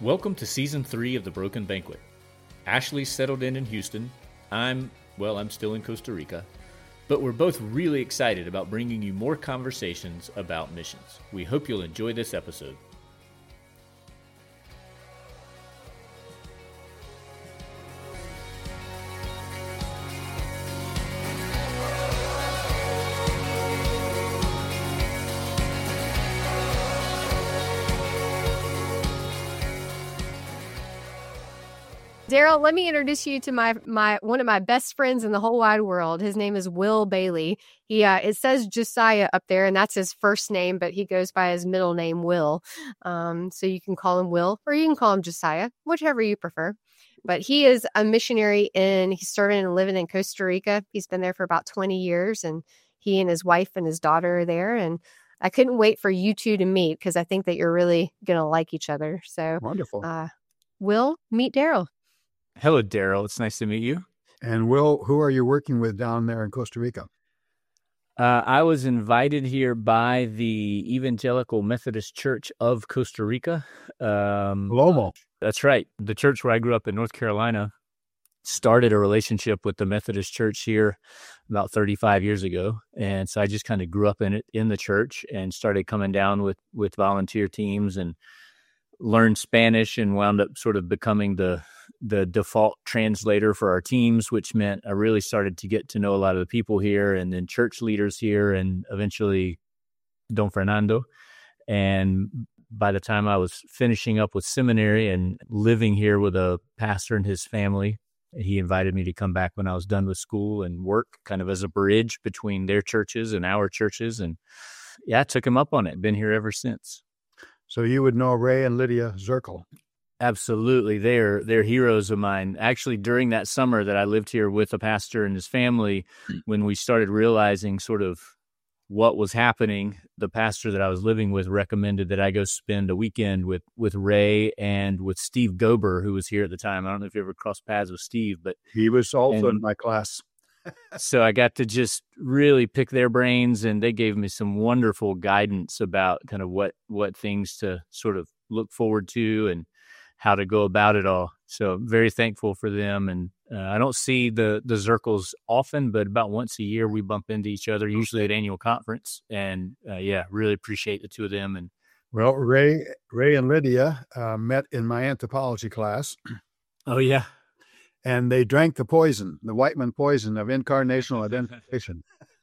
Welcome to Season 3 of The Broken Banquet. Ashley's settled in Houston. I'm still in Costa Rica. But we're both really excited about bringing you more conversations about missions. We hope you'll enjoy this episode. Daryl, let me introduce you to my one of my best friends in the whole wide world. His name is Will Bailey. It says Josiah up there, and that's his first name, but he goes by his middle name, Will. So you can call him Will, or you can call him Josiah, whichever you prefer. But he is a missionary, and he's serving and living in Costa Rica. He's been there for about 20 years, and he and his wife and his daughter are there. And I couldn't wait for you two to meet because I think that you're really going to like each other. So wonderful. Will, meet Daryl. Hello, Daryl. It's nice to meet you. And Will, who are you working with down there in Costa Rica? I was invited here by the Evangelical Methodist Church of Costa Rica. Lomo. That's right. The church where I grew up in North Carolina started a relationship with the Methodist Church here about 35 years ago. And so I just kind of grew up in the church and started coming down with volunteer teams and learned Spanish and wound up sort of becoming the default translator for our teams, which meant I really started to get to know a lot of the people here and then church leaders here and eventually Don Fernando. And by the time I was finishing up with seminary and living here with a pastor and his family, he invited me to come back when I was done with school and work kind of as a bridge between their churches and our churches. And yeah, I took him up on it. Been here ever since. So you would know Ray and Lydia Zirkel. Absolutely. They're heroes of mine. Actually, during that summer that I lived here with a pastor and his family, when we started realizing sort of what was happening, the pastor that I was living with recommended that I go spend a weekend with Ray and with Steve Gober, who was here at the time. I don't know if you ever crossed paths with Steve, but he was also in my class. So I got to just really pick their brains, and they gave me some wonderful guidance about kind of what things to sort of look forward to and how to go about it all. So very thankful for them. And I don't see the Zirkles often, but about once a year we bump into each other, usually at annual conference. And really appreciate the two of them. And well, Ray and Lydia met in my anthropology class. Oh, yeah. And they drank the poison, the Whiteman poison of incarnational identification.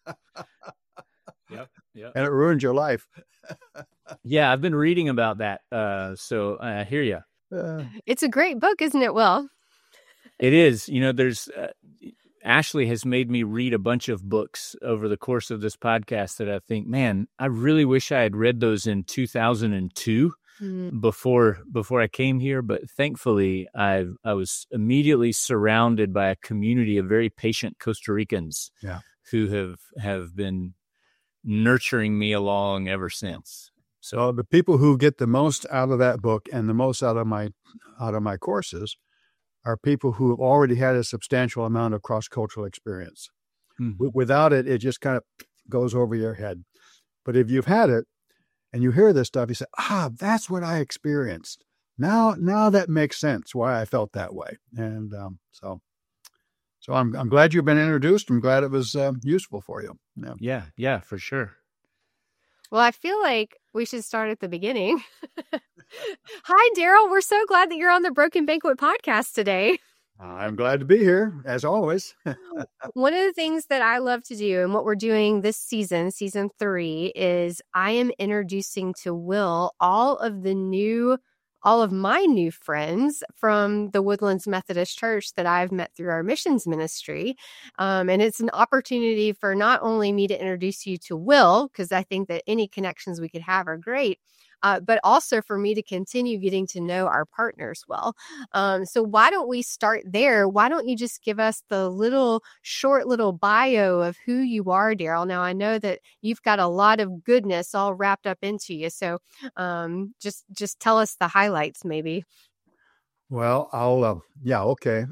Yep. And it ruined your life. Yeah, I've been reading about that. So I hear you. It's a great book, isn't it, Will? It is. You know, there's Ashley has made me read a bunch of books over the course of this podcast that I think, man, I really wish I had read those in 2002 before I came here. But thankfully, I was immediately surrounded by a community of very patient Costa Ricans who have been nurturing me along ever since. So the people who get the most out of that book and the most out of my courses are people who have already had a substantial amount of cross-cultural experience. Mm-hmm. Without it, it just kind of goes over your head. But if you've had it and you hear this stuff, you say, that's what I experienced. Now that makes sense why I felt that way. And so I'm glad you've been introduced. I'm glad it was useful for you. Yeah, for sure. Well, I feel like we should start at the beginning. Hi, Daryl. We're so glad that you're on the Broken Banquet podcast today. I'm glad to be here, as always. One of the things that I love to do and what we're doing this season 3, is I am introducing to Will all of my new friends from the Woodlands Methodist Church that I've met through our missions ministry. And it's an opportunity for not only me to introduce you to Will, because I think that any connections we could have are great, but also for me to continue getting to know our partners well. So why don't we start there? Why don't you just give us the short little bio of who you are, Daryl? Now, I know that you've got a lot of goodness all wrapped up into you. So just tell us the highlights, maybe. Well, okay.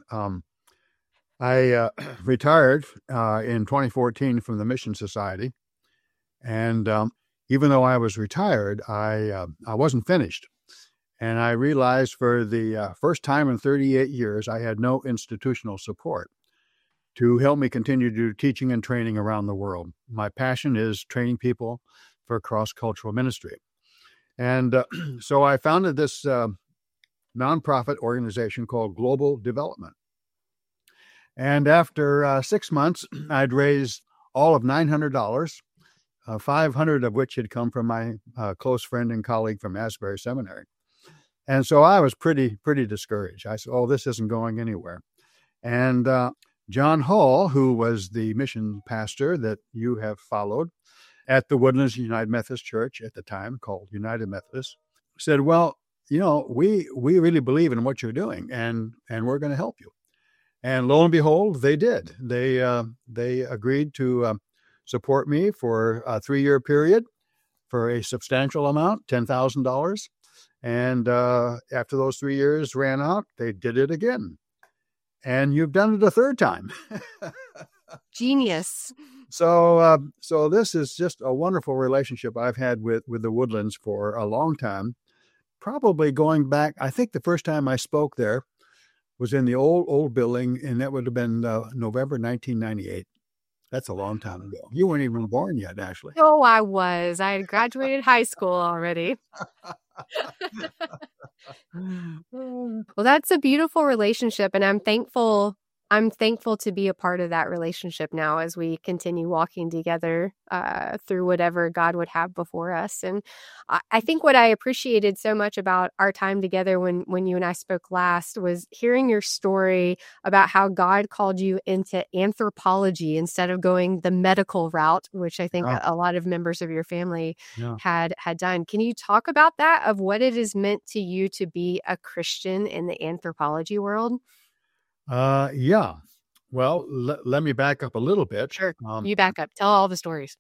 I retired in 2014 from the Mission Society. And even though I was retired, I wasn't finished. And I realized for the first time in 38 years, I had no institutional support to help me continue to do teaching and training around the world. My passion is training people for cross-cultural ministry. And so I founded this nonprofit organization called Global Development. And after 6 months, I'd raised all of $900, 500 of which had come from my close friend and colleague from Asbury Seminary. And so I was pretty discouraged. I said, oh, this isn't going anywhere. And John Hall, who was the mission pastor that you have followed at the Woodlands United Methodist Church at the time, called United Methodist, said, well, we really believe in what you're doing, and we're going to help you. And lo and behold, they did. They agreed to support me for a 3-year period for a substantial amount, $10,000. And after those 3 years ran out, they did it again. And you've done it a third time. Genius. So this is just a wonderful relationship I've had with the Woodlands for a long time, probably going back. I think the first time I spoke there was in the old building, and that would have been November 1998. That's a long time ago. You weren't even born yet, Ashley. Oh, I was. I had graduated high school already. Well, that's a beautiful relationship, and I'm thankful to be a part of that relationship now as we continue walking together through whatever God would have before us. And I think what I appreciated so much about our time together when you and I spoke last was hearing your story about how God called you into anthropology instead of going the medical route, which I think a lot of members of your family had done. Can you talk about that, of what it has meant to you to be a Christian in the anthropology world? Yeah. Well, let me back up a little bit. Sure. You back up. Tell all the stories.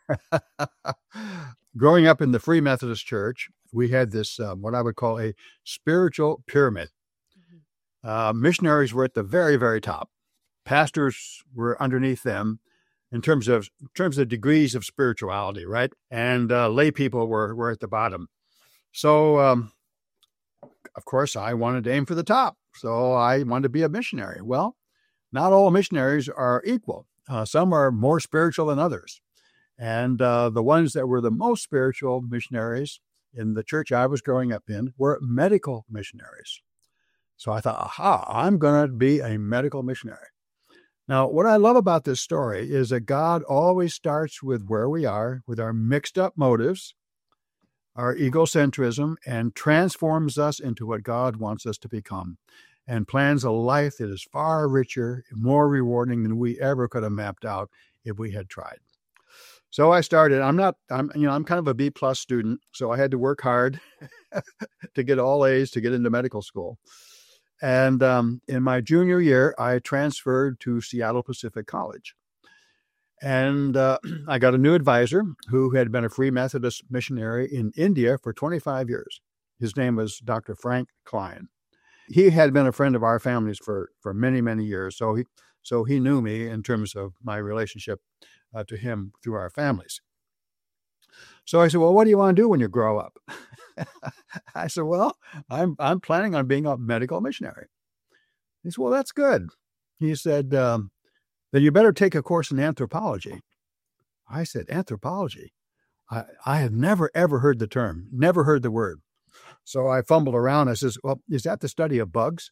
Growing up in the Free Methodist Church, we had this, what I would call a spiritual pyramid. Missionaries were at the very, very top. Pastors were underneath them in terms of degrees of spirituality, right? And lay people were at the bottom. So, of course, I wanted to aim for the top. So I wanted to be a missionary. Well, not all missionaries are equal. Some are more spiritual than others. And the ones that were the most spiritual missionaries in the church I was growing up in were medical missionaries. So I thought, I'm going to be a medical missionary. Now, what I love about this story is that God always starts with where we are, with our mixed up motives, our egocentrism, and transforms us into what God wants us to become, and plans a life that is far richer, more rewarding than we ever could have mapped out if we had tried. So I started. I'm kind of a B+ student, so I had to work hard to get all A's to get into medical school. And in my junior year, I transferred to Seattle Pacific College. And I got a new advisor who had been a Free Methodist missionary in India for 25 years. His name was Dr. Frank Klein. He had been a friend of our families for many, many years. So he knew me in terms of my relationship to him through our families. So I said, well, what do you want to do when you grow up? I said, well, I'm planning on being a medical missionary. He said, well, that's good. He said, then you better take a course in anthropology. I said, anthropology? I have never, ever heard the term, never heard the word. So I fumbled around. I says, well, is that the study of bugs?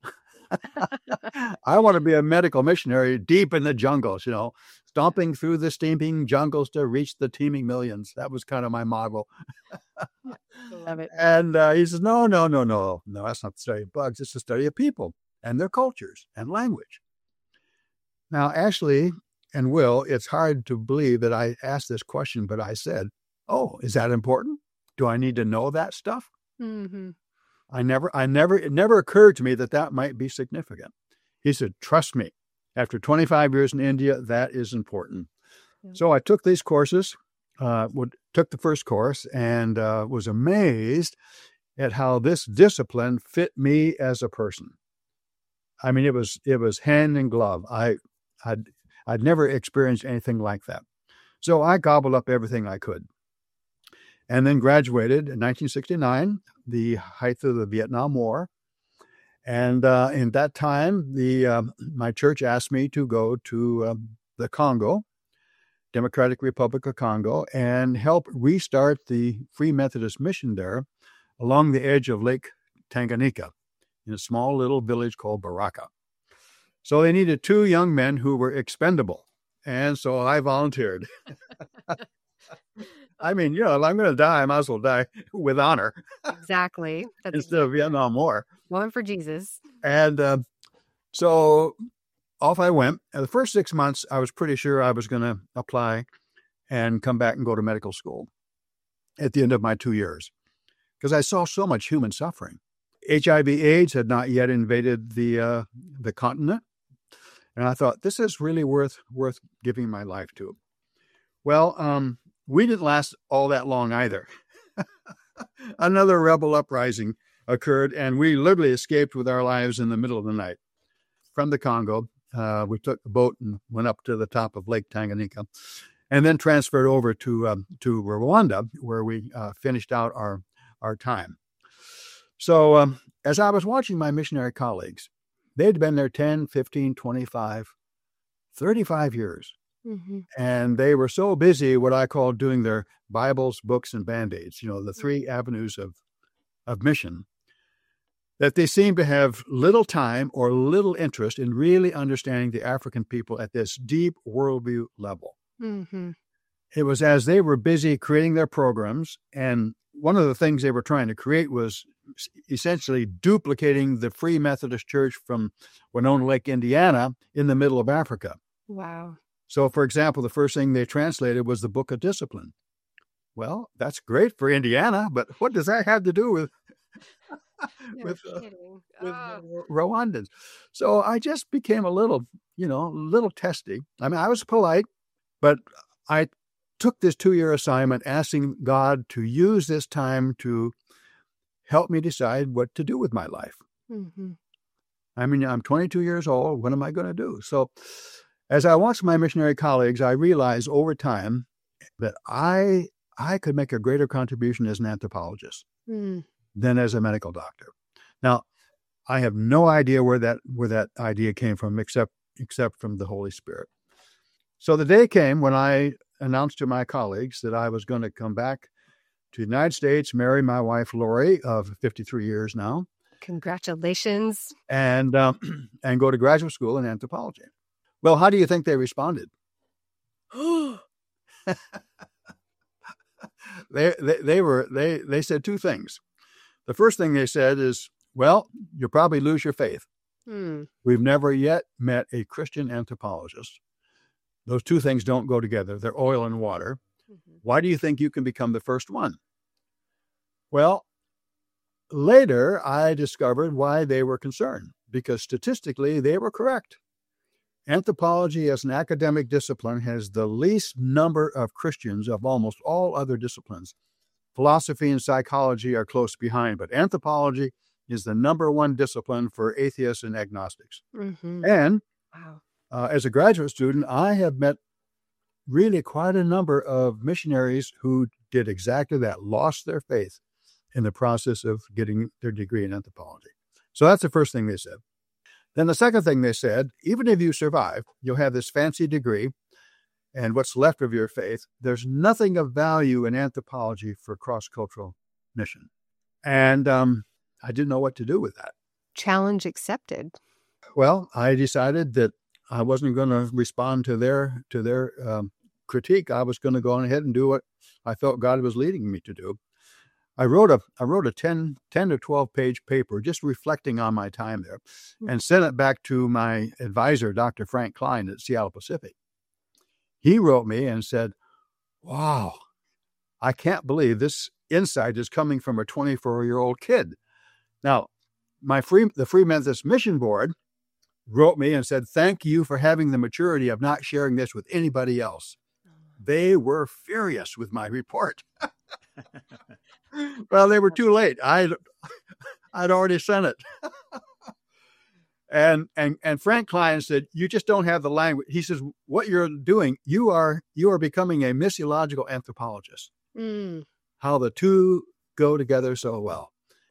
I want to be a medical missionary deep in the jungles, stomping through the steaming jungles to reach the teeming millions. That was kind of my model. Love it. And he says, no, that's not the study of bugs. It's the study of people and their cultures and language. Now, Ashley and Will, it's hard to believe that I asked this question, but I said, oh, is that important? Do I need to know that stuff? Mm-hmm. It never occurred to me that might be significant. He said, trust me, after 25 years in India, that is important. Yeah. So I took these courses, took the first course, and was amazed at how this discipline fit me as a person. I mean, it was hand in glove. I'd never experienced anything like that. So I gobbled up everything I could. And then graduated in 1969 the height of the Vietnam War. And in that time, my church asked me to go to the Congo, Democratic Republic of Congo, and help restart the Free Methodist Mission there along the edge of Lake Tanganyika in a small little village called Baraka. So they needed 2 young men who were expendable. And so I volunteered. I mean, I'm going to die. I might as well die with honor. Exactly. Instead of Vietnam War. Going for Jesus. And so off I went. And the first 6 months, I was pretty sure I was going to apply and come back and go to medical school at the end of my 2 years, because I saw so much human suffering. HIV/AIDS had not yet invaded the continent. And I thought, this is really worth giving my life to. Well, we didn't last all that long either. Another rebel uprising occurred, and we literally escaped with our lives in the middle of the night. From the Congo, we took a boat and went up to the top of Lake Tanganyika, and then transferred over to Rwanda, where we finished out our time. So as I was watching my missionary colleagues, they'd been there 10, 15, 25, 35 years. Mm-hmm. And they were so busy, what I call doing their Bibles, books, and Band-Aids, the 3 avenues of mission, that they seemed to have little time or little interest in really understanding the African people at this deep worldview level. Mm-hmm. It was as they were busy creating their programs, and one of the things they were trying to create was essentially duplicating the Free Methodist Church from Winona Lake, Indiana, in the middle of Africa. Wow. So, for example, the first thing they translated was the Book of Discipline. Well, that's great for Indiana, but what does that have to do with Rwandans? So I just became a little testy. I mean, I was polite, but I took this 2-year assignment asking God to use this time to help me decide what to do with my life. Mm-hmm. I mean, I'm 22 years old. What am I going to do? So as I watched my missionary colleagues, I realized over time that I could make a greater contribution as an anthropologist than as a medical doctor. Now, I have no idea where that idea came from, except from the Holy Spirit. So the day came when I announced to my colleagues that I was going to come back to the United States, marry my wife, Lori, of 53 years now. Congratulations. And go to graduate school in anthropology. Well, how do you think they responded? They said 2 things. The first thing they said is, well, you'll probably lose your faith. We've never yet met a Christian anthropologist. Those 2 things don't go together. They're oil and water. Mm-hmm. Why do you think you can become the first one? Well, later I discovered why they were concerned, because statistically they were correct. Anthropology as an academic discipline has the least number of Christians of almost all other disciplines. Philosophy and psychology are close behind, but anthropology is the number 1 discipline for atheists and agnostics. Mm-hmm. And as a graduate student, I have met really quite a number of missionaries who did exactly that, lost their faith in the process of getting their degree in anthropology. So that's the first thing they said. Then the second thing they said, even if you survive, you'll have this fancy degree and what's left of your faith, there's nothing of value in anthropology for cross-cultural mission. And I didn't know what to do with that. Challenge accepted. Well, I decided that I wasn't going to respond to their critique. I was going to go on ahead and do what I felt God was leading me to do. I wrote a 10 to 12 page paper just reflecting on my time there, and sent it back to my advisor, Dr. Frank Klein at Seattle Pacific. He wrote me and said, "Wow, I can't believe this insight is coming from a 24-year-old kid." Now, the Free Methodist Mission Board wrote me and said, "Thank you for having the maturity of not sharing this with anybody else." They were furious with my report. Well, they were too late. I'd already sent it. And Frank Klein said, "You just don't have the language." He says, "What you're doing, you are becoming a missiological anthropologist." How the 2 go together so well.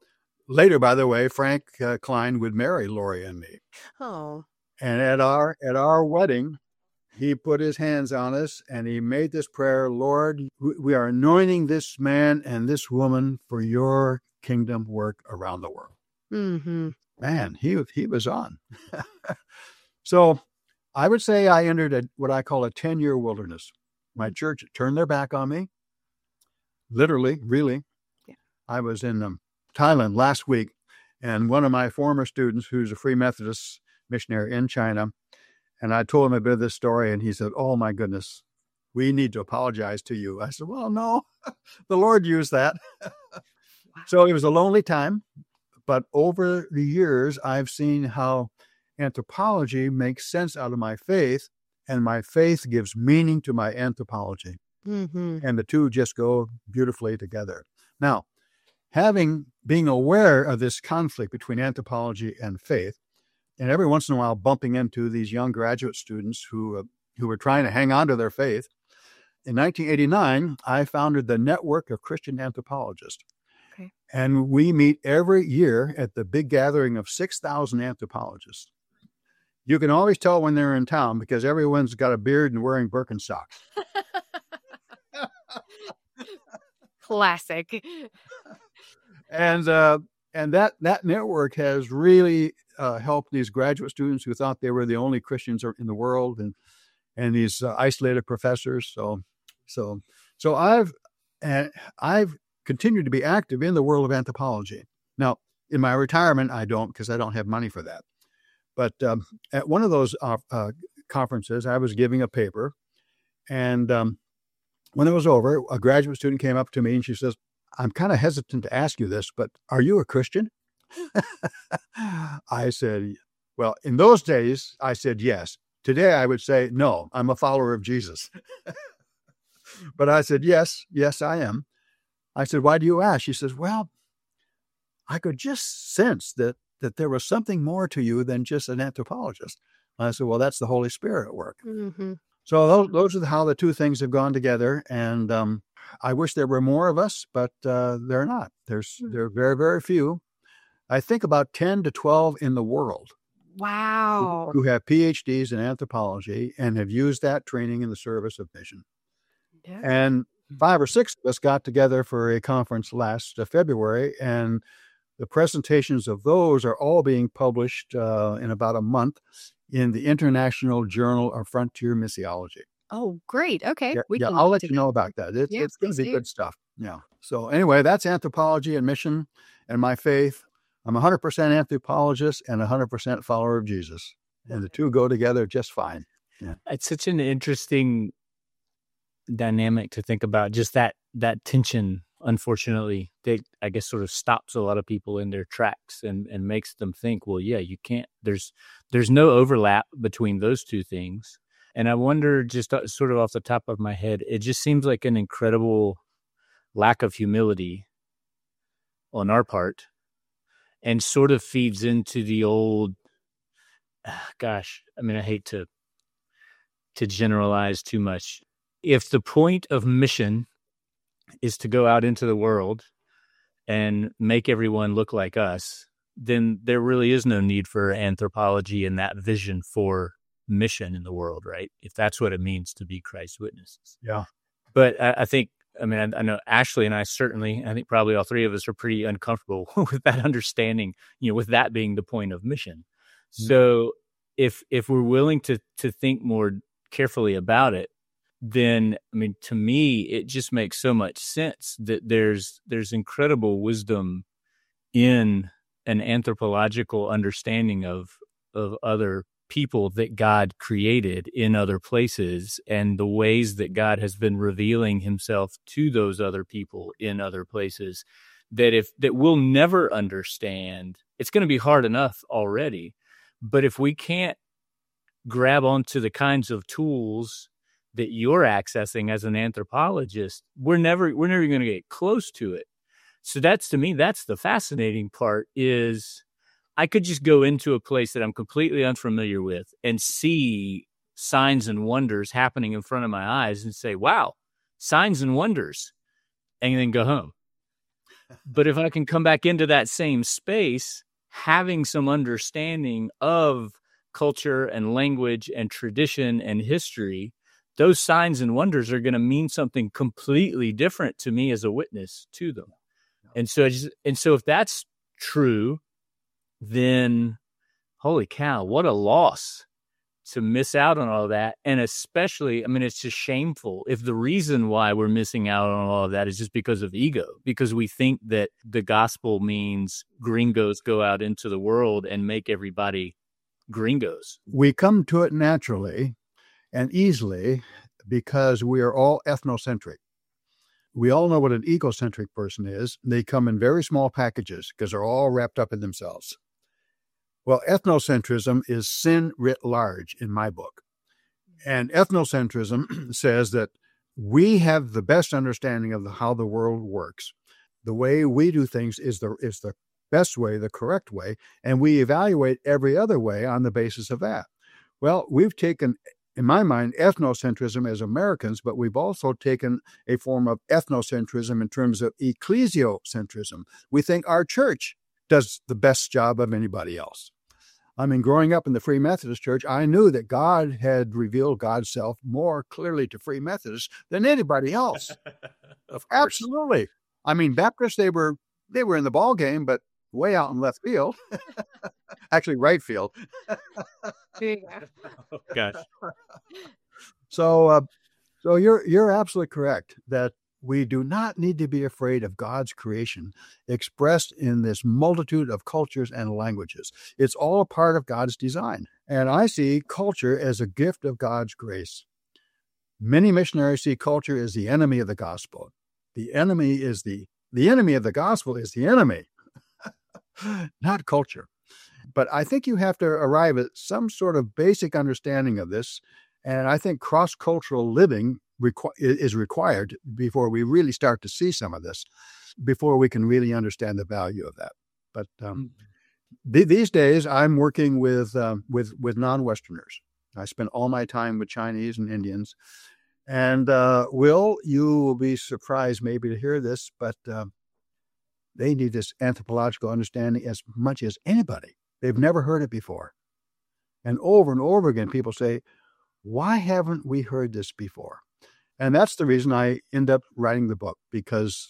later, by the way, Frank Klein would marry Lori and me. Oh. And at our wedding, he put his hands on us and he made this prayer, Lord, we are anointing this man and this woman for your kingdom work around the world. Mm-hmm. Man, he was on. So I would say I entered what I call a 10-year wilderness. My church turned their back on me. Literally, really. Yeah. I was in Thailand last week, and one of my former students, who's a Free Methodist missionary in China, and I told him a bit of this story, and he said, oh, my goodness, we need to apologize to you. I said, well, no, the Lord used that. So it was a lonely time, but over the years, I've seen how anthropology makes sense out of my faith, and my faith gives meaning to my anthropology. Mm-hmm. And the two just go beautifully together. Now, being aware of this conflict between anthropology and faith, and every once in a while bumping into these young graduate students who were trying to hang on to their faith, in 1989, I founded the Network of Christian Anthropologists. Okay. And we meet every year at the big gathering of 6,000 anthropologists. You can always tell when they're in town because everyone's got a beard and wearing Birkenstocks. Classic. And that network has really helped these graduate students who thought they were the only Christians in the world, and these isolated professors. So I've continued to be active in the world of anthropology. Now, in my retirement, I don't, because I don't have money for that. But at one of those conferences, I was giving a paper, and when it was over, a graduate student came up to me and she says, I'm kind of hesitant to ask you this, but are you a Christian? I said, well, in those days, I said yes. Today, I would say, no, I'm a follower of Jesus. But I said, yes, I am. I said, why do you ask? She says, well, I could just sense that there was something more to you than just an anthropologist. I said, well, that's the Holy Spirit at work. Mm-hmm. So those are how the two things have gone together. And I wish there were more of us, but there are not. There are very, very few. I think about 10 to 12 in the world. Wow. Who have PhDs in anthropology and have used that training in the service of mission. Yeah. And 5 or 6 of us got together for a conference last February, and the presentations of those are all being published in about a month in the International Journal of Frontier Missiology. Oh, great. Okay. I'll let you know about that. It's going to be good stuff. Yeah. So anyway, that's anthropology and mission and my faith. I'm 100% anthropologist and 100% follower of Jesus. And the two go together just fine. Yeah. It's such an interesting dynamic to think about, just that tension, unfortunately, that I guess sort of stops a lot of people in their tracks and makes them think, well, yeah, you can't, there's no overlap between those two things. And I wonder, just sort of off the top of my head, it just seems like an incredible lack of humility on our part, and sort of feeds into the old, I hate to generalize too much. If the point of mission is to go out into the world and make everyone look like us, then there really is no need for anthropology and that vision for mission in the world, right? If that's what it means to be Christ's witnesses. Yeah. But I know Ashley and I certainly, I think probably all three of us are pretty uncomfortable with that understanding, with that being the point of mission. Mm-hmm. So if we're willing to think more carefully about it, then, to me, it just makes so much sense that there's incredible wisdom in an anthropological understanding of other people that God created in other places, and the ways that God has been revealing himself to those other people in other places, that we'll never understand. It's going to be hard enough already, but if we can't grab onto the kinds of tools that you're accessing as an anthropologist, we're never going to get close to it. So to me, that's the fascinating part, is I could just go into a place that I'm completely unfamiliar with and see signs and wonders happening in front of my eyes and say, wow, signs and wonders, and then go home. But if I can come back into that same space, having some understanding of culture and language and tradition and history, those signs and wonders are going to mean something completely different to me as a witness to them. And so if that's true, then holy cow, what a loss to miss out on all that. And especially, I mean, it's just shameful if the reason why we're missing out on all of that is just because of ego, because we think that the gospel means gringos go out into the world and make everybody gringos. We come to it naturally and easily because we are all ethnocentric. We all know what an egocentric person is. They come in very small packages because they're all wrapped up in themselves. Well, ethnocentrism is sin writ large in my book. And ethnocentrism says that we have the best understanding of how the world works. The way we do things is the best way, the correct way, and we evaluate every other way on the basis of that. Well, we've taken, in my mind, ethnocentrism as Americans, but we've also taken a form of ethnocentrism in terms of ecclesiocentrism. We think our church does the best job of anybody else. I mean, growing up in the Free Methodist Church, I knew that God had revealed God's self more clearly to Free Methodists than anybody else. Absolutely. I mean, Baptists, they were in the ball game, but way out in left field. Actually, right field. There you Oh, gosh. So you're absolutely correct that we do not need to be afraid of God's creation expressed in this multitude of cultures and languages. It's all a part of God's design. And I see culture as a gift of God's grace. Many missionaries see culture as the enemy of the gospel. The enemy of the gospel is the enemy, not culture. But I think you have to arrive at some sort of basic understanding of this. And I think cross-cultural living is required before we really start to see some of this, before we can really understand the value of that. But these days, I'm working with non-Westerners. I spend all my time with Chinese and Indians. And Will, you will be surprised maybe to hear this, but they need this anthropological understanding as much as anybody. They've never heard it before. And over again, people say, why haven't we heard this before? And that's the reason I end up writing the book, because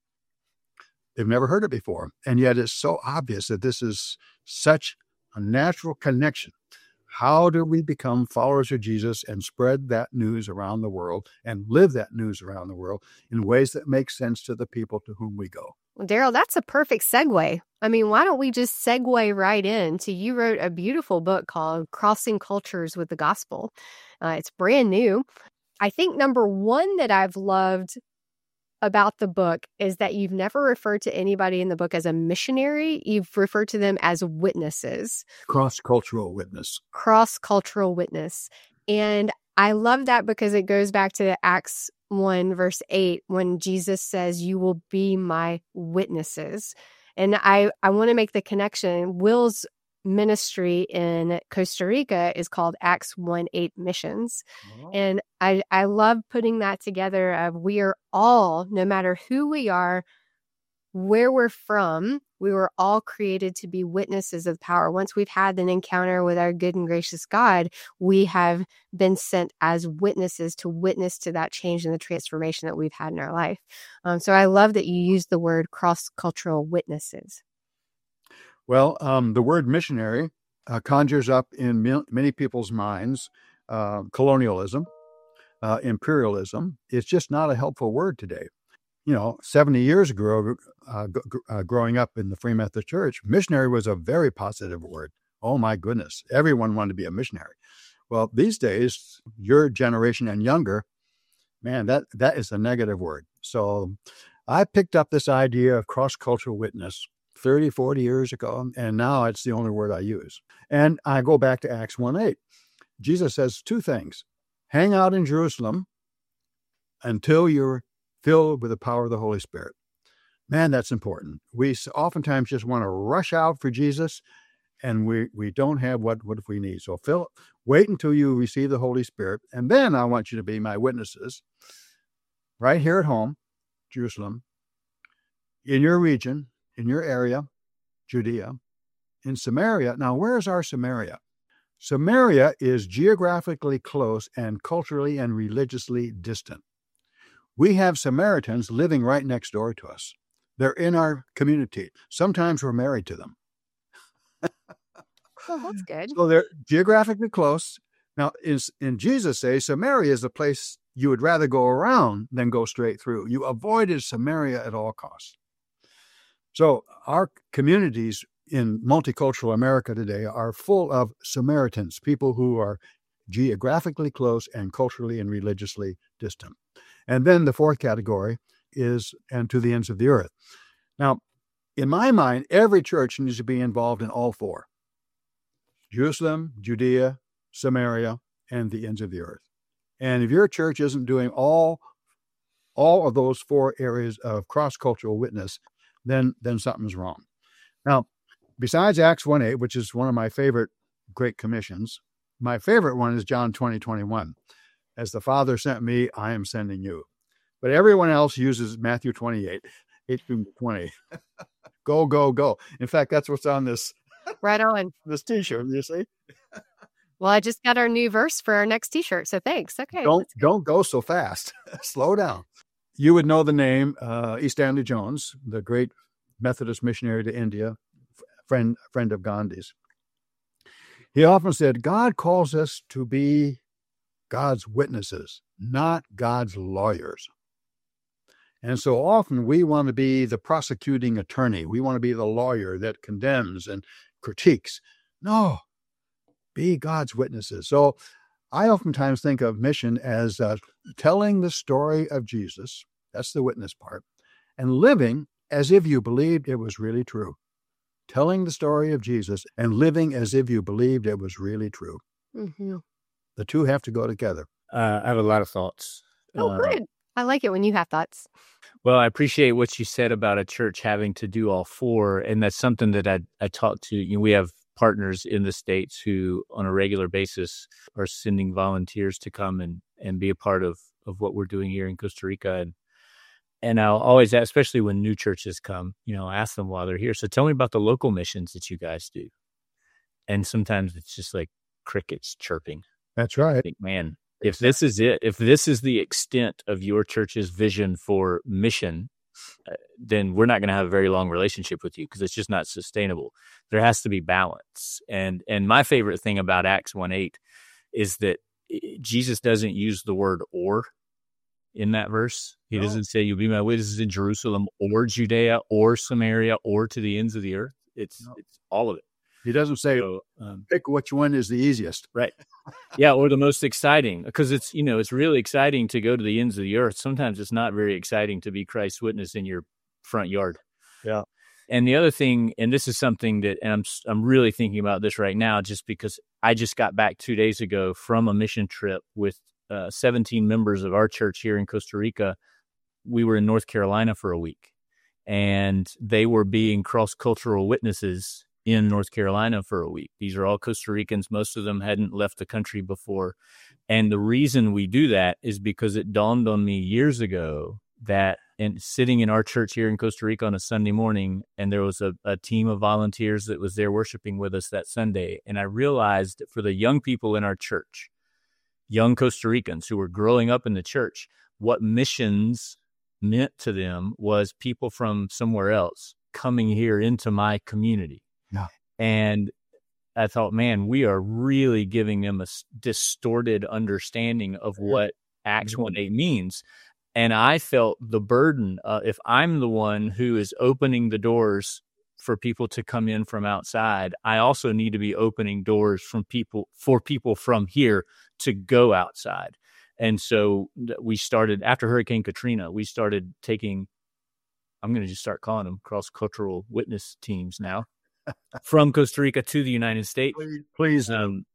they've never heard it before. And yet it's so obvious that this is such a natural connection. How do we become followers of Jesus and spread that news around the world and live that news around the world in ways that make sense to the people to whom we go? Well, Daryl, that's a perfect segue. I mean, why don't we just segue right into, you wrote a beautiful book called Crossing Cultures with the Gospel. It's brand new. I think number one that I've loved about the book is that you've never referred to anybody in the book as a missionary. You've referred to them as witnesses. Cross-cultural witness. Cross-cultural witness. And I love that because it goes back to Acts 1 verse 8 when Jesus says, you will be my witnesses. And I want to make the connection. Will's ministry in Costa Rica is called Acts 1-8 Missions. Oh. And I love putting that together of we are all, no matter who we are, where we're from, we were all created to be witnesses of power. Once we've had an encounter with our good and gracious God, we have been sent as witnesses to witness to that change and the transformation that we've had in our life. So I love that you use the word cross-cultural witnesses. Well, the word missionary conjures up in many people's minds colonialism, imperialism. It's just not a helpful word today. 70 years ago, growing up in the Free Methodist Church, missionary was a very positive word. Oh, my goodness. Everyone wanted to be a missionary. Well, these days, your generation and younger, man, that is a negative word. So I picked up this idea of cross-cultural witness 30, 40 years ago, and now it's the only word I use. And I go back to Acts 1:8. Jesus says two things. Hang out in Jerusalem until you're filled with the power of the Holy Spirit. Man, that's important. We oftentimes just want to rush out for Jesus, and we don't have what we need. So wait until you receive the Holy Spirit, and then I want you to be my witnesses right here at home, Jerusalem, in your region, in your area, Judea, in Samaria. Now, where's our Samaria? Samaria is geographically close and culturally and religiously distant. We have Samaritans living right next door to us. They're in our community. Sometimes we're married to them. Well, that's good. So they're geographically close. Now, in Jesus' day, Samaria is a place you would rather go around than go straight through. You avoided Samaria at all costs. So our communities in multicultural America today are full of Samaritans, people who are geographically close and culturally and religiously distant. And then the fourth category is, and to the ends of the earth. Now, in my mind, every church needs to be involved in all four: Jerusalem, Judea, Samaria, and the ends of the earth. And if your church isn't doing all of those four areas of cross-cultural witness, then something's wrong. Now, besides Acts 1:8, which is one of my favorite Great Commissions, my favorite one is John 20:21. As the Father sent me, I am sending you. But everyone else uses Matthew 28:8-20. Go, go, go. In fact, that's what's on this Right on. this T-shirt, you see? Well, I just got our new verse for our next T-shirt, so thanks. Okay. Don't go so fast. Slow down. You would know the name E. Stanley Jones, the great Methodist missionary to India, friend of Gandhi's. He often said, God calls us to be God's witnesses, not God's lawyers. And so often we want to be the prosecuting attorney. We want to be the lawyer that condemns and critiques. No, be God's witnesses. So I oftentimes think of mission as telling the story of Jesus. That's the witness part. And living as if you believed it was really true. Telling the story of Jesus and living as if you believed it was really true. Mm-hmm. The two have to go together. I have a lot of thoughts. Oh, good. I like it when you have thoughts. Well, I appreciate what you said about a church having to do all four. And that's something that I talk to. We have partners in the States who on a regular basis are sending volunteers to come and be a part of what we're doing here in Costa Rica. And I'll always ask, especially when new churches come, ask them while they're here. So tell me about the local missions that you guys do. And sometimes it's just like crickets chirping. That's right. I think, man, if this is it, if this is the extent of your church's vision for mission, then we're not going to have a very long relationship with you because it's just not sustainable. There has to be balance. And my favorite thing about Acts 1:8 is that Jesus doesn't use the word or in that verse. He doesn't say you'll be my witnesses in Jerusalem or Judea or Samaria or to the ends of the earth. It's all of it. He doesn't say, pick which one is the easiest. Right. Yeah, or the most exciting, because it's really exciting to go to the ends of the earth. Sometimes it's not very exciting to be Christ's witness in your front yard. Yeah. And the other thing, and this is something that, and I'm really thinking about this right now, just because I just got back 2 days ago from a mission trip with 17 members of our church here in Costa Rica. We were in North Carolina for a week, and they were being cross-cultural witnesses in North Carolina for a week. These are all Costa Ricans. Most of them hadn't left the country before. And the reason we do that is because it dawned on me years ago that sitting in our church here in Costa Rica on a Sunday morning, and there was a team of volunteers that was there worshiping with us that Sunday. And I realized that for the young people in our church, young Costa Ricans who were growing up in the church, what missions meant to them was people from somewhere else coming here into my community. Yeah. And I thought, man, we are really giving them a distorted understanding of what Acts 1:8 means. And I felt the burden, if I'm the one who is opening the doors for people to come in from outside, I also need to be opening doors for people from here to go outside. And so we started, after Hurricane Katrina, we started taking, I'm going to just start calling them cross-cultural witness teams now, from Costa Rica to the United States. Please.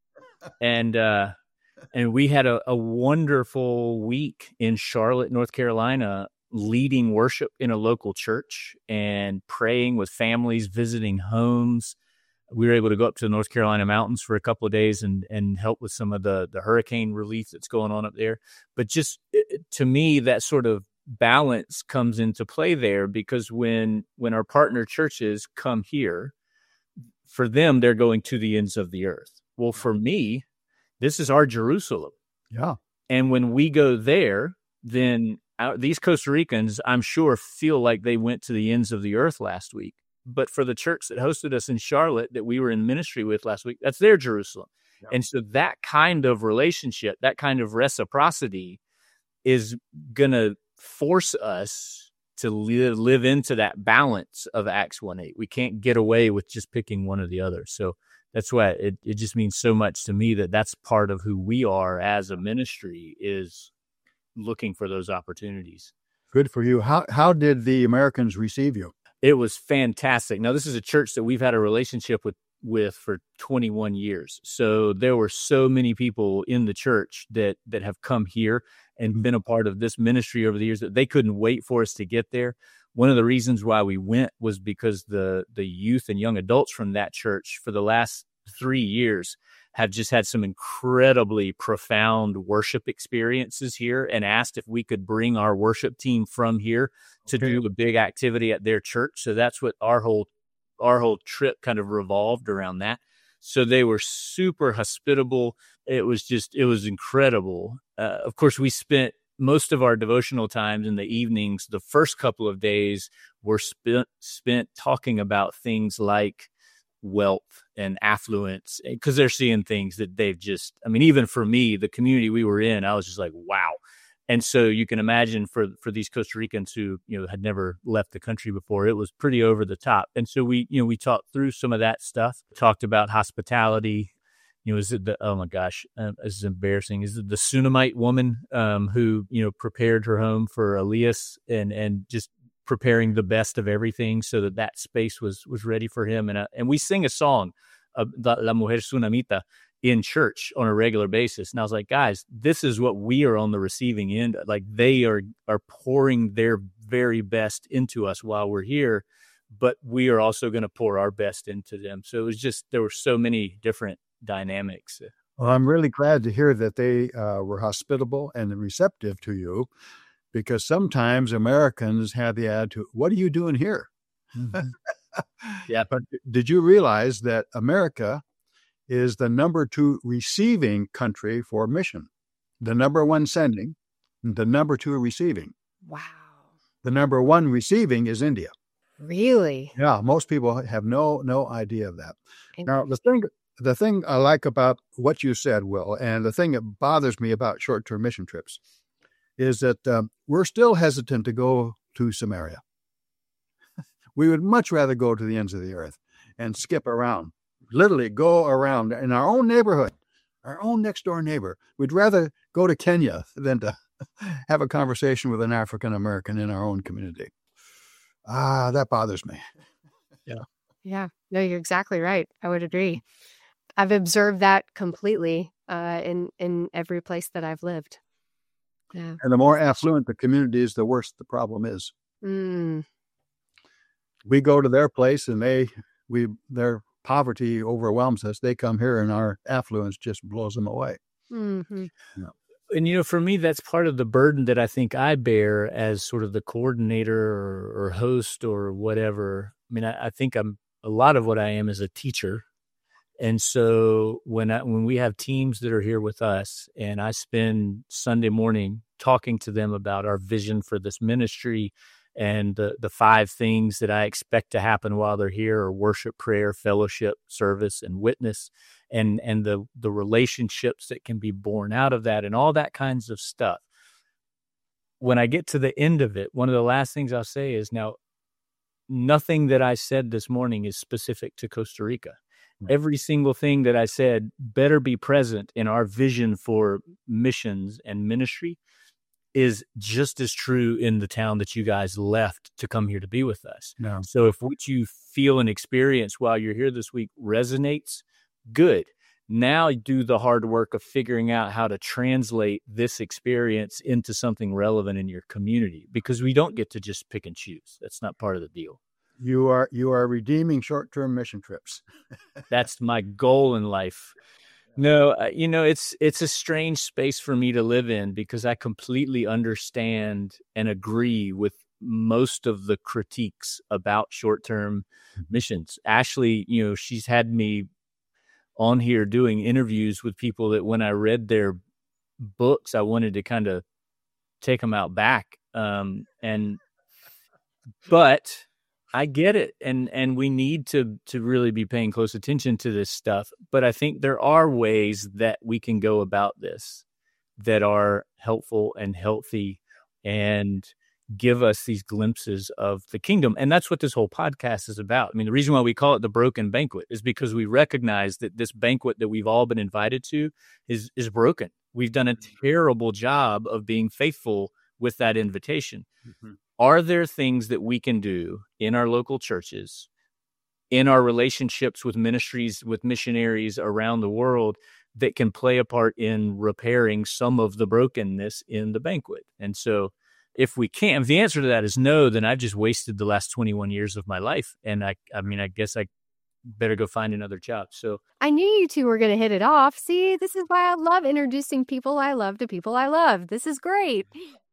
And we had a wonderful week in Charlotte, North Carolina, leading worship in a local church and praying with families, visiting homes. We were able to go up to the North Carolina mountains for a couple of days and help with some of the hurricane relief that's going on up there. But just to me, that sort of balance comes into play there, because when our partner churches come here, for them, they're going to the ends of the earth. Well, for me, this is our Jerusalem. Yeah. And when we go there, then these Costa Ricans, I'm sure, feel like they went to the ends of the earth last week. But for the church that hosted us in Charlotte that we were in ministry with last week, that's their Jerusalem. Yeah. And so that kind of relationship, that kind of reciprocity is going to force us to live into that balance of Acts 1:8. We can't get away with just picking one or the other. So that's why it just means so much to me that that's part of who we are as a ministry, is looking for those opportunities. Good for you. How did the Americans receive you? It was fantastic. Now, this is a church that we've had a relationship with for 21 years. So there were so many people in the church that have come here and been a part of this ministry over the years that they couldn't wait for us to get there. One of the reasons why we went was because the youth and young adults from that church for the last 3 years have just had some incredibly profound worship experiences here, and asked if we could bring our worship team from here to do a big activity at their church. So that's what our whole trip kind of revolved around that. So they were super hospitable. It was incredible. Of course, we spent most of our devotional times in the evenings. The first couple of days were spent talking about things like wealth and affluence, because they're seeing things that they've just, I mean, even for me, the community we were in, I was just like, wow. And so you can imagine for these Costa Ricans who, had never left the country before, it was pretty over the top. And so we talked through some of that stuff, talked about hospitality. Is it oh my gosh, this is embarrassing. Is it the Sunamite woman who, prepared her home for Elias and just preparing the best of everything so that space was ready for him. And we sing a song, La Mujer Sunamita, in church on a regular basis. And I was like, guys, this is what we are on the receiving end. Like, they are pouring their very best into us while we're here, but we are also going to pour our best into them. So it was just, there were so many different dynamics. Well, I'm really glad to hear that they were hospitable and receptive to you, because sometimes Americans have the attitude, what are you doing here? Mm-hmm. Yeah. But did you realize that America is the number 2 receiving country for mission? The number 1 sending, the number 2 receiving. Wow. The number 1 receiving is India. Really? Yeah, most people have no idea of that. Now, the thing I like about what you said, Will, and the thing that bothers me about short-term mission trips is that we're still hesitant to go to Samaria. We would much rather go to the ends of the earth and skip around, literally go around in our own neighborhood, our own next door neighbor. We'd rather go to Kenya than to have a conversation with an African American in our own community. That bothers me. Yeah. Yeah. No, you're exactly right. I would agree. I've observed that completely in every place that I've lived. Yeah. And the more affluent the community is, the worse the problem is. Mm. We go to their place and their poverty overwhelms us. They come here and our affluence just blows them away. Mm-hmm. Yeah. And, for me, that's part of the burden that I think I bear as sort of the coordinator or host or whatever. I mean, I think a lot of what I am is a teacher. And so when we have teams that are here with us, and I spend Sunday morning talking to them about our vision for this ministry and the 5 things that I expect to happen while they're here are worship, prayer, fellowship, service, and witness, and the relationships that can be born out of that and all that kinds of stuff. When I get to the end of it, one of the last things I'll say is, now, nothing that I said this morning is specific to Costa Rica. Every single thing that I said better be present in our vision for missions and ministry is just as true in the town that you guys left to come here to be with us. No. So if what you feel and experience while you're here this week resonates, good. Now do the hard work of figuring out how to translate this experience into something relevant in your community, because we don't get to just pick and choose. That's not part of the deal. You are redeeming short-term mission trips. That's my goal in life. No, it's a strange space for me to live in because I completely understand and agree with most of the critiques about short-term missions. Ashley, she's had me on here doing interviews with people that when I read their books, I wanted to kind of take them out back. But I get it. And we need to really be paying close attention to this stuff. But I think there are ways that we can go about this that are helpful and healthy and give us these glimpses of the kingdom. And that's what this whole podcast is about. I mean, the reason why we call it the Broken Banquet is because we recognize that this banquet that we've all been invited to is broken. We've done a terrible job of being faithful with that invitation. Mm-hmm. Are there things that we can do in our local churches, in our relationships with ministries, with missionaries around the world that can play a part in repairing some of the brokenness in the banquet? And so if we can't, if the answer to that is no, then I've just wasted the last 21 years of my life. And I guess I better go find another job. So I knew you two were going to hit it off. See, this is why I love introducing people I love to people I love. This is great.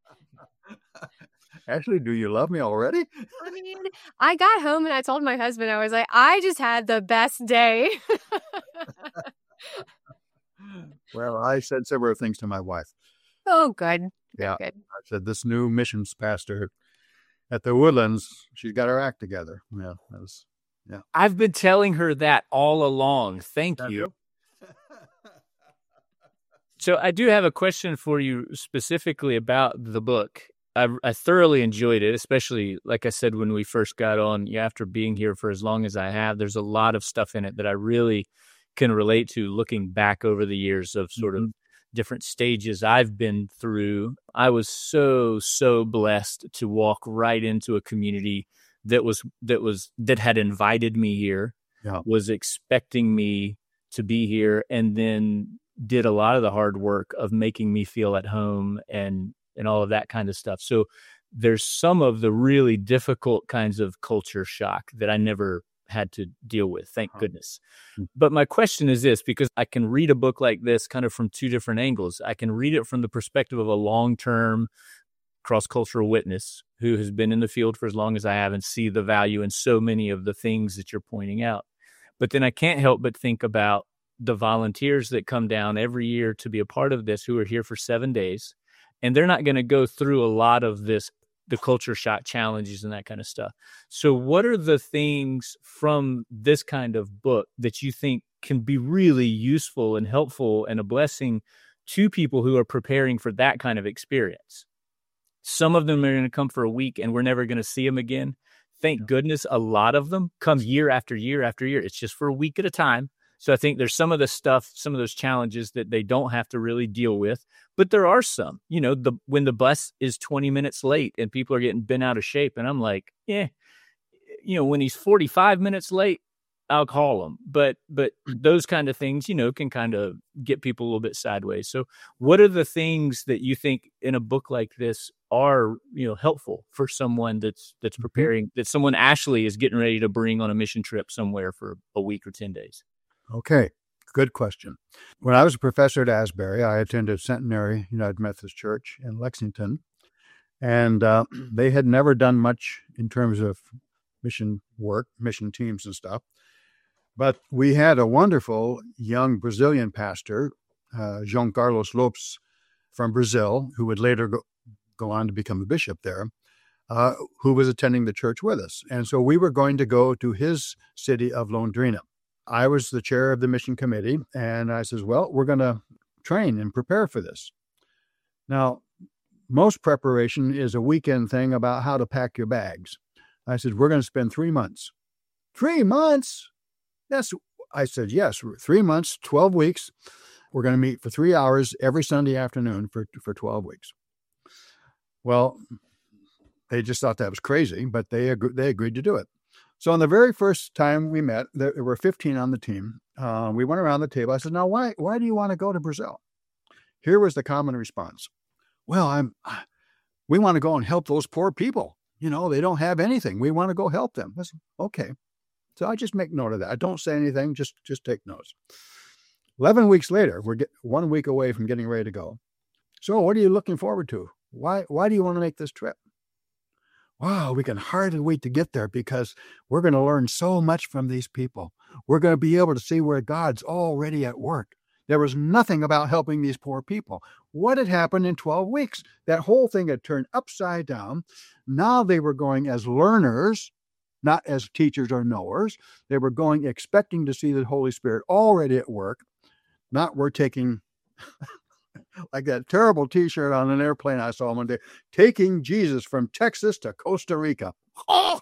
Ashley, do you love me already? I mean, I got home and I told my husband, I was like, I just had the best day. Well, I said several things to my wife. Oh, good. Yeah. Good. I said, this new missions pastor at the Woodlands, she's got her act together. Yeah. I've been telling her that all along. Thank you. So I do have a question for you specifically about the book. I thoroughly enjoyed it, especially, like I said, when we first got on, after being here for as long as I have, there's a lot of stuff in it that I really can relate to looking back over the years of sort of different stages I've been through. I was so blessed to walk right into a community that had invited me here, was expecting me to be here, and then did a lot of the hard work of making me feel at home and all of that kind of stuff. So there's some of the really difficult kinds of culture shock that I never had to deal with, thank goodness. But my question is this, because I can read a book like this kind of from two different angles. I can read it from the perspective of a long-term cross-cultural witness who has been in the field for as long as I have and see the value in so many of the things that you're pointing out. But then I can't help but think about the volunteers that come down every year to be a part of this, who are here for 7 days, and they're not going to go through a lot of this, the culture shock challenges and that kind of stuff. So what are the things from this kind of book that you think can be really useful and helpful and a blessing to people who are preparing for that kind of experience? Some of them are going to come for a week and we're never going to see them again. Thank goodness a lot of them come year after year after year. It's just for a week at a time. So I think there's some of the stuff, some of those challenges that they don't have to really deal with. But there are some, when the bus is 20 minutes late and people are getting bent out of shape. And I'm like, when he's 45 minutes late, I'll call him. But those kind of things, can kind of get people a little bit sideways. So what are the things that you think in a book like this are, helpful for someone that's preparing, that someone Ashley is getting ready to bring on a mission trip somewhere for a week or 10 days? Okay, good question. When I was a professor at Asbury, I attended Centenary United Methodist Church in Lexington, and they had never done much in terms of mission work, mission teams and stuff. But we had a wonderful young Brazilian pastor, João Carlos Lopes from Brazil, who would later go on to become a bishop there, who was attending the church with us. And so we were going to go to his city of Londrina. I was the chair of the mission committee, and I says, well, we're going to train and prepare for this. Now, most preparation is a weekend thing about how to pack your bags. I said, we're going to spend 3 months. 3 months? I said, yes, 3 months, 12 weeks. We're going to meet for 3 hours every Sunday afternoon for 12 weeks. Well, they just thought that was crazy, but they agreed to do it. So on the very first time we met, there were 15 on the team. We went around the table. I said, now, why do you want to go to Brazil? Here was the common response. Well, we want to go and help those poor people. They don't have anything. We want to go help them. I said, okay. So I just make note of that. I don't say anything, just take notes. 11 weeks later, we're 1 week away from getting ready to go. So what are you looking forward to? Why do you want to make this trip? Wow, we can hardly wait to get there because we're going to learn so much from these people. We're going to be able to see where God's already at work. There was nothing about helping these poor people. What had happened in 12 weeks? That whole thing had turned upside down. Now they were going as learners, not as teachers or knowers. They were going expecting to see the Holy Spirit already at work. Not we're taking, like that terrible T-shirt on an airplane I saw one day, taking Jesus from Texas to Costa Rica. Oh!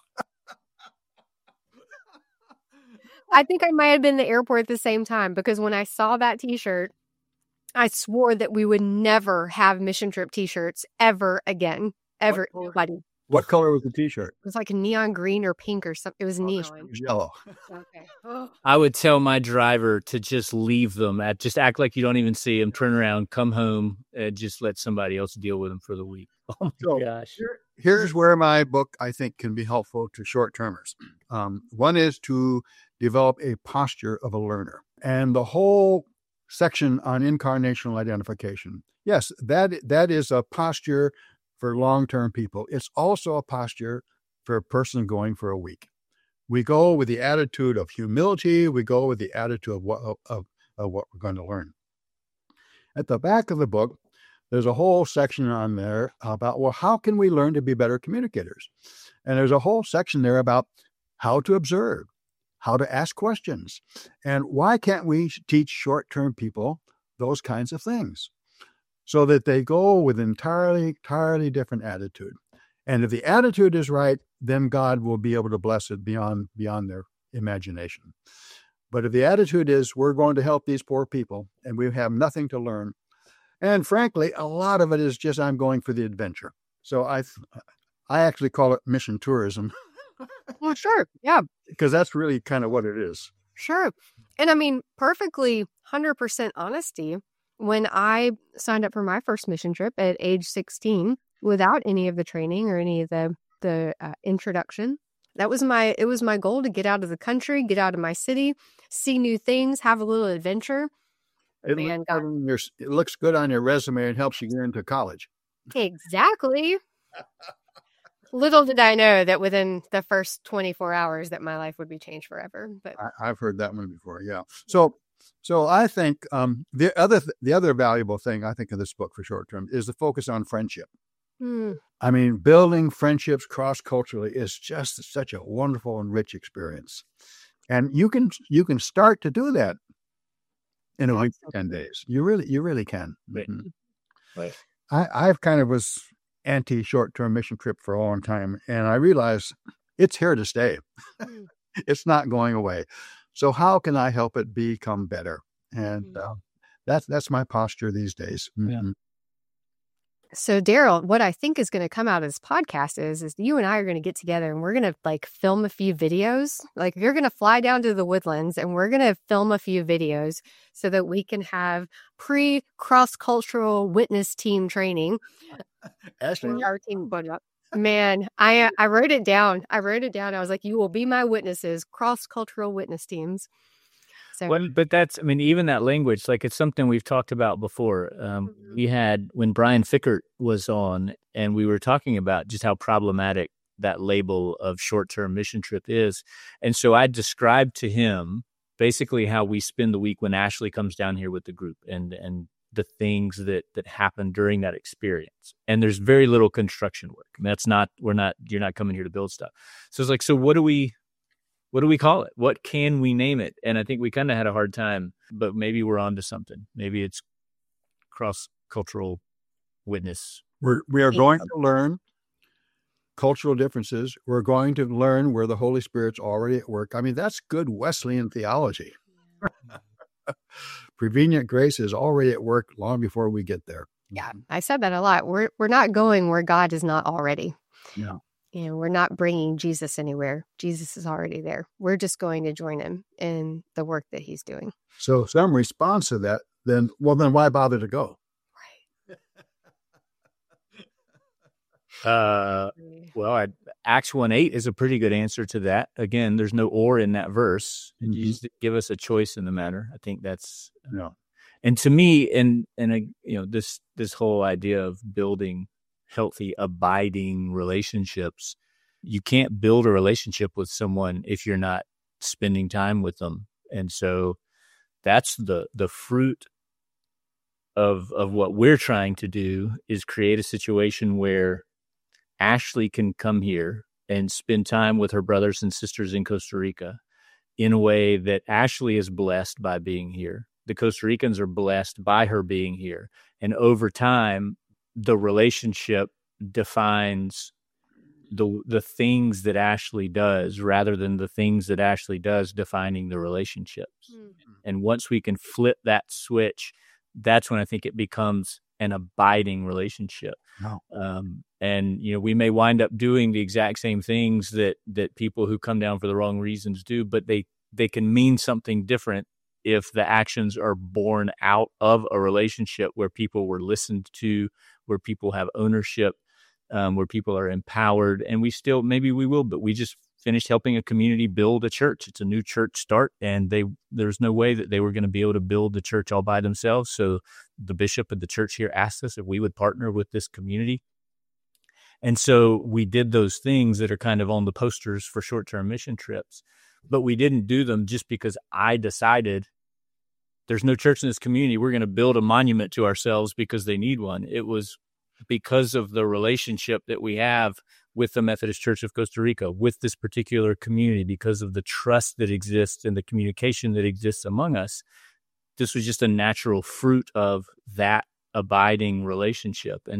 I think I might have been in the airport at the same time, because when I saw that T-shirt, I swore that we would never have mission trip T-shirts ever again. Ever. Nobody. What color was the T-shirt? It was like a neon green or pink or something. It was neon. It was yellow. Okay. I would tell my driver to just leave them, just act like you don't even see them, turn around, come home, and just let somebody else deal with them for the week. Oh my gosh. Here's where my book, I think, can be helpful to short-termers. One is to develop a posture of a learner. And the whole section on incarnational identification, yes, that is a posture for long-term people. It's also a posture for a person going for a week. We go with the attitude of humility. We go with the attitude of what we're going to learn. At the back of the book, there's a whole section on there about, well, how can we learn to be better communicators? And there's a whole section there about how to observe, how to ask questions, and why can't we teach short-term people those kinds of things, so that they go with entirely different attitude. And if the attitude is right, then God will be able to bless it beyond their imagination. But if the attitude is, we're going to help these poor people and we have nothing to learn, and frankly, a lot of it is just, I'm going for the adventure. So I actually call it mission tourism. Well, sure. Yeah. Because that's really kind of what it is. Sure. And I mean, perfectly 100% honesty, when I signed up for my first mission trip at age 16, without any of the training or any of the introduction, it was my goal to get out of the country, get out of my city, see new things, have a little adventure. It looks good on your resume and helps you get into college. Exactly. Little did I know that within the first 24 hours that my life would be changed forever. But I've heard that one before. Yeah. So I think the other valuable thing I think of this book for short term is the focus on friendship. I mean, building friendships cross-culturally is just such a wonderful and rich experience. And you can start to do that in a week, 10 days. You really can. Right. Mm-hmm. Right. I've kind of was anti short-term mission trip for a long time, and I realized it's here to stay. It's not going away. So how can I help it become better? And that's my posture these days. Mm-hmm. Yeah. So Daryl, what I think is going to come out of this podcast is you and I are going to get together and we're going to film a few videos. Like, you're going to fly down to the Woodlands and we're going to film a few videos so that we can have cross-cultural witness team training. Ashley, our team, man, I wrote it down. I was like, you will be my witnesses, cross-cultural witness teams. So, but that's, I mean, even that language, it's something we've talked about before. We had, when Brian Fickert was on, and we were talking about just how problematic that label of short-term mission trip is. And so I described to him basically how we spend the week when Ashley comes down here with the group and the things that happen during that experience. And there's very little construction work. I mean, you're not coming here to build stuff. So it's so what do we call it? What can we name it? And I think we kind of had a hard time, but maybe we're onto something. Maybe it's cross-cultural witness. We are going to learn cultural differences. We're going to learn where the Holy Spirit's already at work. I mean, that's good Wesleyan theology. Prevenient grace is already at work long before we get there. Yeah, I said that a lot. We're not going where God is not already. Yeah. And we're not bringing Jesus anywhere. Jesus is already there. We're just going to join him in the work that he's doing. So some response to that, then why bother to go? Well, Acts 1:8 is a pretty good answer to that. Again, there's no or in that verse. Mm-hmm. You just give us a choice in the matter. I think that's, Yeah. And to me, this whole idea of building healthy, abiding relationships, you can't build a relationship with someone if you're not spending time with them. And so that's the fruit of what we're trying to do, is create a situation where Ashley can come here and spend time with her brothers and sisters in Costa Rica in a way that Ashley is blessed by being here. The Costa Ricans are blessed by her being here. And over time, the relationship defines the things that Ashley does rather than the things that Ashley does defining the relationships. Mm-hmm. And once we can flip that switch, that's when I think it becomes an abiding relationship. Oh. And, we may wind up doing the exact same things that people who come down for the wrong reasons do, but they can mean something different if the actions are born out of a relationship where people were listened to, where people have ownership, where people are empowered. And maybe we will, but we just finished helping a community build a church. It's a new church start, and there's no way that they were going to be able to build the church all by themselves. So the bishop of the church here asked us if we would partner with this community. And so we did those things that are kind of on the posters for short-term mission trips, but we didn't do them just because I decided there's no church in this community, we're going to build a monument to ourselves because they need one. It was because of the relationship that we have with the Methodist Church of Costa Rica, with this particular community, because of the trust that exists and the communication that exists among us. This was just a natural fruit of that abiding relationship. And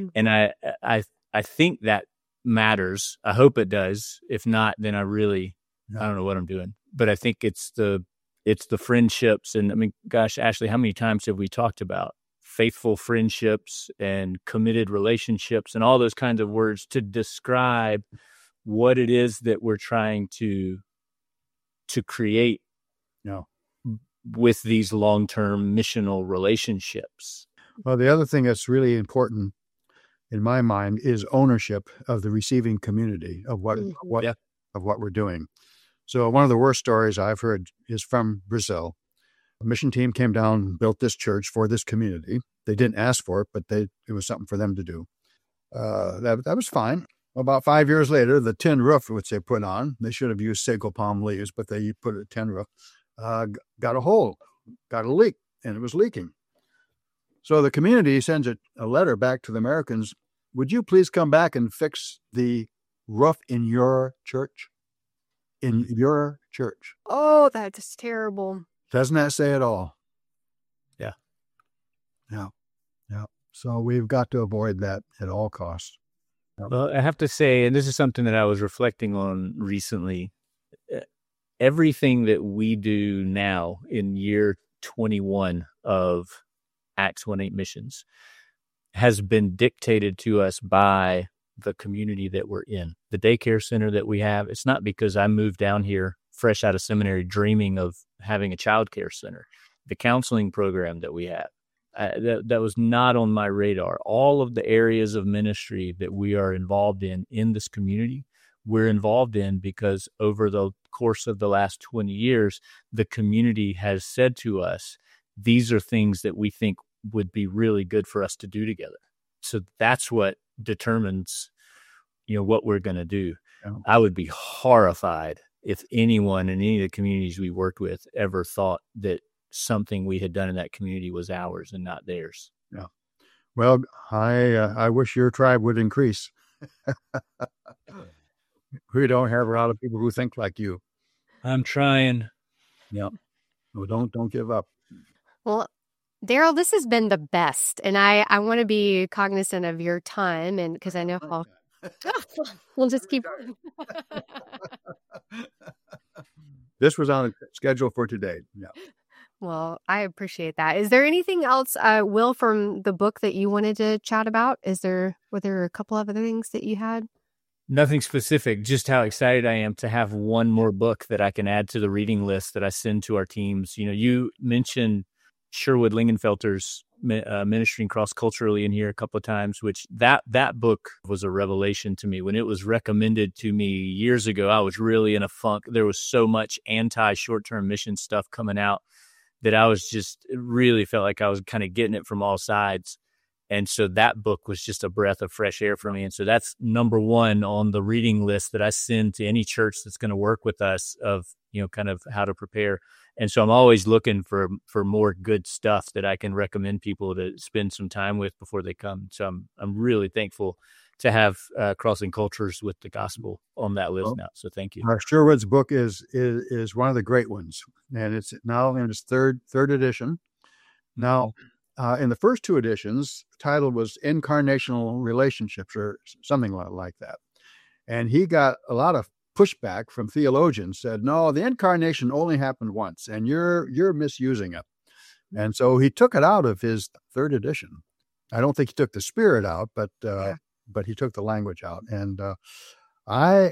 I think that matters. I hope it does. If not, then I don't know what I'm doing. But I think it's the friendships. And I mean, gosh, Ashley, how many times have we talked about faithful friendships and committed relationships and all those kinds of words to describe what it is that we're trying to create with these long-term missional relationships? Well, the other thing that's really important in my mind is ownership of the receiving community of what we're doing. So one of the worst stories I've heard is from Brazil. A mission team came down, built this church for this community. They didn't ask for it, but it was something for them to do. That was fine. About 5 years later, the tin roof, which they put on, they should have used sago palm leaves, but they put a tin roof, got a hole, got a leak, and it was leaking. So the community sends a letter back to the Americans. Would you please come back and fix the roof in your church? In your church. Oh, that's terrible. Doesn't that say it all? Yeah. Yeah. Yeah. So we've got to avoid that at all costs. Yep. Well, I have to say, and this is something that I was reflecting on recently, everything that we do now in year 21 of Acts 1:8 missions has been dictated to us by the community that we're in. The daycare center that we have, it's not because I moved down here fresh out of seminary dreaming of having a child care center. The counseling program that we have, that was not on my radar. All of the areas of ministry that we are involved in this community, we're involved in because over the course of the last 20 years, the community has said to us, these are things that we think would be really good for us to do together. So that's what determines, what we're going to do. Yeah. I would be horrified if anyone in any of the communities we worked with ever thought that something we had done in that community was ours and not theirs. Yeah. Well, I wish your tribe would increase. We don't have a lot of people who think like you. I'm trying. Yeah. Well, don't give up. Well, Daryl, this has been the best, and I want to be cognizant of your time, and because I know how we'll just keep. This was on schedule for today. Yeah. Well, I appreciate that. Is there anything else, Will, from the book that you wanted to chat about? Were there a couple of other things that you had? Nothing specific, just how excited I am to have one more book that I can add to the reading list that I send to our teams. You mentioned Sherwood Lingenfelter's ministering cross-culturally in here a couple of times, which that book was a revelation to me. When it was recommended to me years ago, I was really in a funk. There was so much anti-short-term mission stuff coming out that I was just really felt like I was kind of getting it from all sides. And so that book was just a breath of fresh air for me. And so that's number one on the reading list that I send to any church that's going to work with us of, kind of how to prepare. And so I'm always looking for more good stuff that I can recommend people to spend some time with before they come. So I'm really thankful to have Crossing Cultures with the Gospel on that list now. So thank you. Sherwood's book is one of the great ones, and it's now in its third edition. Now, in the first two editions, the title was Incarnational Relationships or something like that. And he got a lot of pushback from theologians, said, no, the incarnation only happened once and you're misusing it. And so he took it out of his third edition. I don't think he took the spirit out, but he took the language out. And I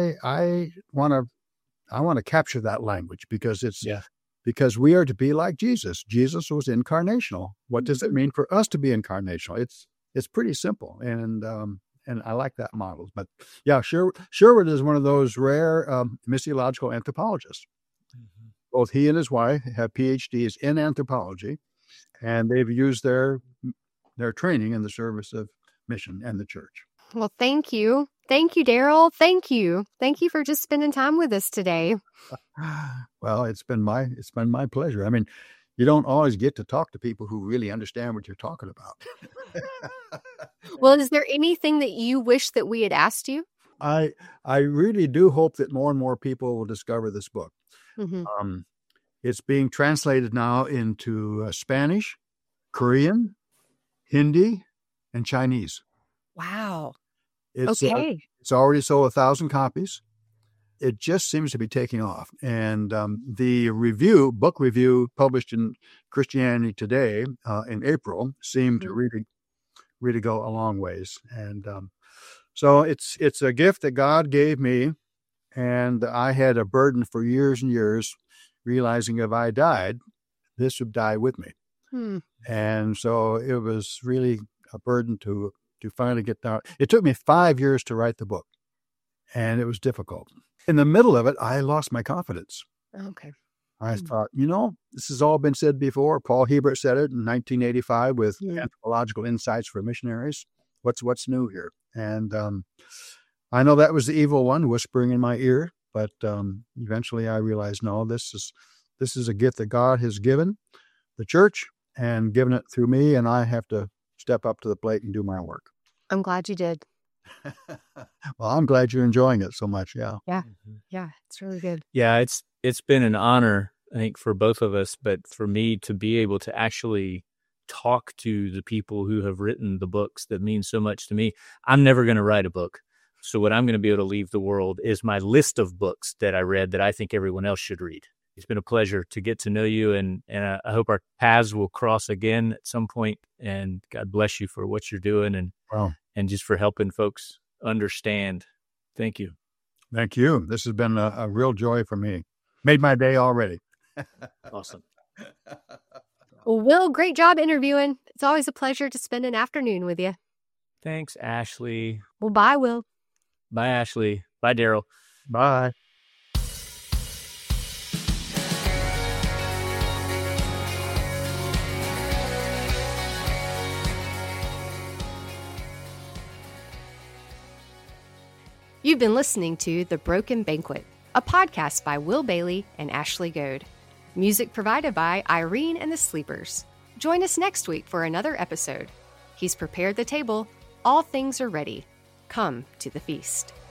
want to capture that language because because we are to be like Jesus. Jesus was incarnational. What does it mean for us to be incarnational? It's pretty simple. And I like that model. But yeah, Sherwood is one of those rare missiological anthropologists. Mm-hmm. Both he and his wife have PhDs in anthropology, and they've used their training in the service of mission and the church. Well, thank you. Thank you, Daryl. Thank you. Thank you for just spending time with us today. Well, it's been my pleasure. I mean, you don't always get to talk to people who really understand what you're talking about. Well, is there anything that you wish that we had asked you? I really do hope that more and more people will discover this book. Mm-hmm. It's being translated now into Spanish, Korean, Hindi, and Chinese. Wow. It's already sold 1,000 copies. It just seems to be taking off. And the book review published in Christianity Today in April seemed to really go a long ways. And so it's a gift that God gave me. And I had a burden for years and years, realizing if I died, this would die with me. And so it was really a burden to finally get down. It took me 5 years to write the book, and it was difficult. In the middle of it, I lost my confidence. Okay. I thought, this has all been said before. Paul Hebert said it in 1985 with Anthropological Insights for Missionaries. What's new here? And I know that was the evil one whispering in my ear, but eventually I realized, no, this is a gift that God has given the church and given it through me, and I have to step up to the plate and do my work. I'm glad you did. Well, I'm glad you're enjoying it so much. Yeah. Yeah. Yeah. It's really good. Yeah. It's been an honor, I think, for both of us, but for me to be able to actually talk to the people who have written the books that mean so much to me. I'm never going to write a book. So what I'm going to be able to leave the world is my list of books that I read that I think everyone else should read. It's been a pleasure to get to know you, and I hope our paths will cross again at some point. And God bless you for what you're doing and just for helping folks understand. Thank you. Thank you. This has been a real joy for me. Made my day already. Awesome. Well, Will, great job interviewing. It's always a pleasure to spend an afternoon with you. Thanks, Ashley. Well, bye, Will. Bye, Ashley. Bye, Daryl. Bye. You've been listening to The Broken Banquet, a podcast by Will Bailey and Ashley Goad. Music provided by Irene and the Sleepers. Join us next week for another episode. He's prepared the table. All things are ready. Come to the feast.